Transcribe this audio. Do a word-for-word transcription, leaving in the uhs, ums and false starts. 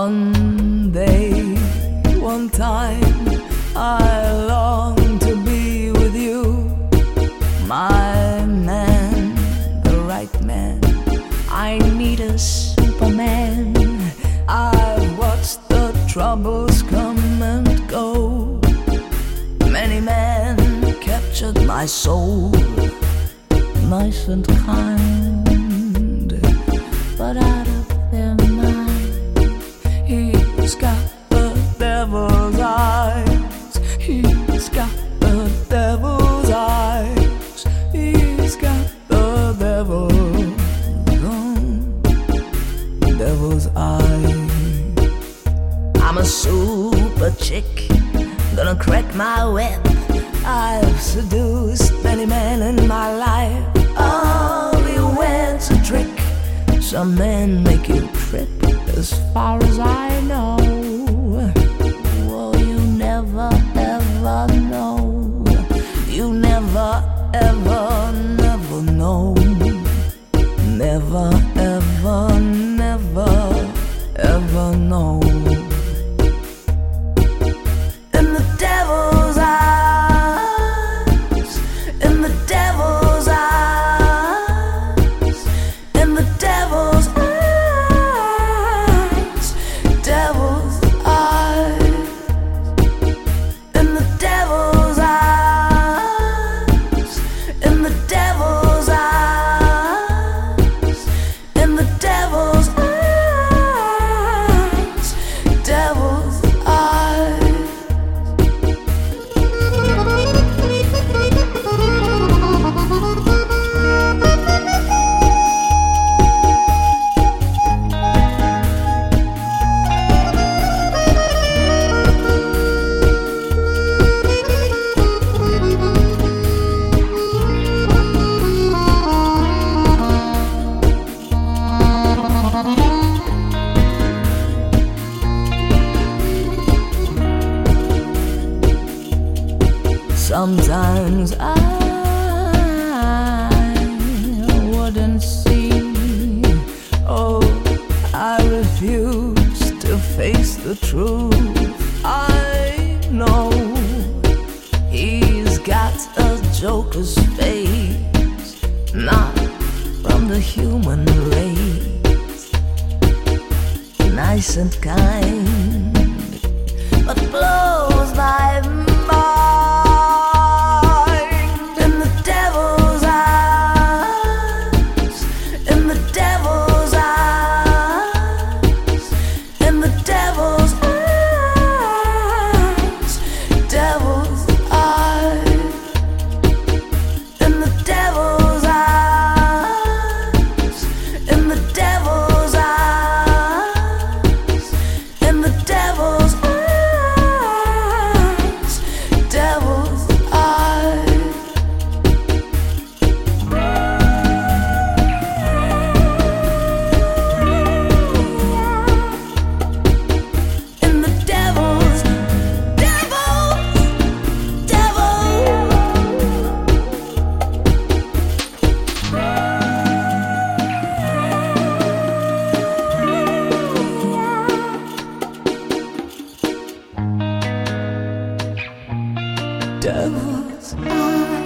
One day, one time, I long to be with you, my man, the right man. I need a Superman. I've watched the troubles come and go. Many men captured my soul, nice and kind, but out of their mind. He's got the devil's eyes. He's got the devil's eyes. He's got the devil's, oh, devil's eyes. I'm a super chick, gonna crack my whip. I've seduced many men in my life. Oh, beware, a trick. Some men make you trip, as far as I know. Oh, you never ever know. You never ever, never know. Never ever, never ever know. In the devil's eyes, in the devil's eyes, in the devil's eyes, devil's eyes, in the devil's eyes, in the devil's eyes, in the devil's eyes, devil's eyes. Sometimes I wouldn't see. Oh, I refuse to face the truth. I know he's got a joker's face, not from the human race. Nice and kind, but blows my mind. Devil's eyes.